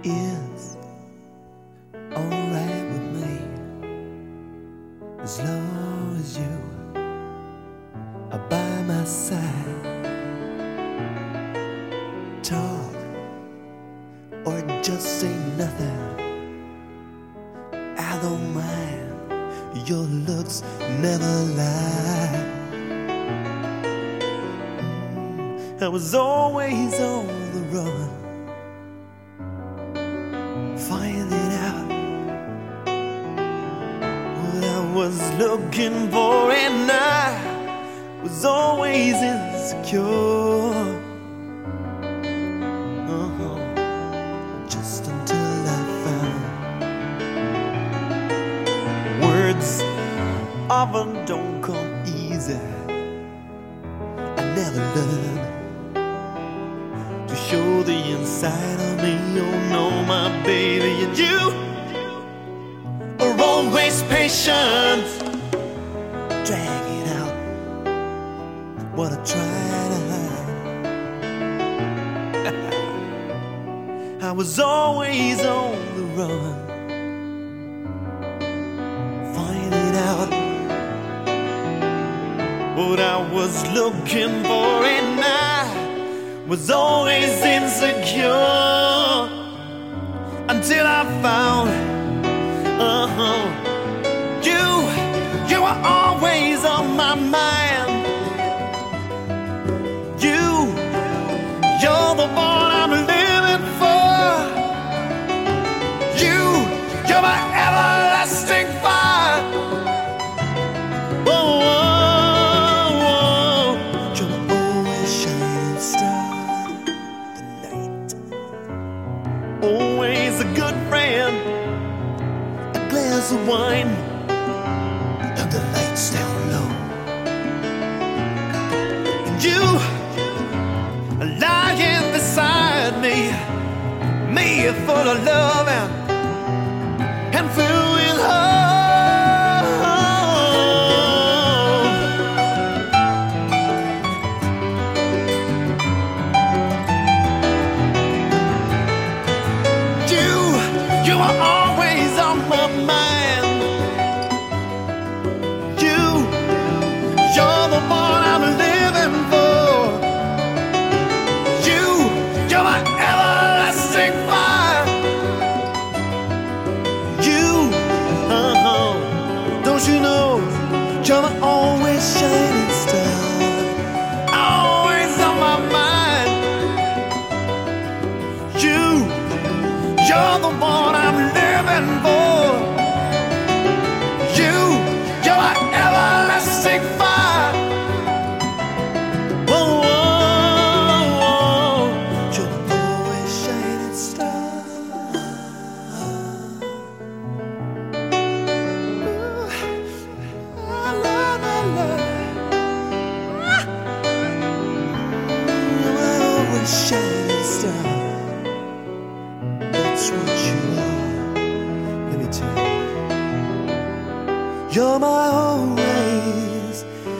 is alright with me as long as you are by my side. Talk or just say nothing, I don't mind. Your looks never lie. I was always on the run, finding out what I was looking for, and I was always insecure. Just until I found words often don't come easy. I never learned to show the inside of me. Oh no, my baby, and you are always patient, dragging out what I try to hide. I was always on the run, finding out what I was looking for, and I was always insecure until I found you were always on my mind. You're the one I'm living for. You're my everlasting fire. Whoa, whoa, whoa. You're my always shining star. Always a good friend, a glass of wine, and the lights down low. And you are lying beside me full of love and filled with hope. You are always on my mind. You're the one I'm living for. You're my everlasting fire. Don't you know, you're my always shining star, always on my mind. You're the one I'm living for. You're my everlasting fire. Whoa, whoa, whoa. You're the always shining star. La, la, la, la. You're my always shining star. That's what you are, let me tell you. You're my always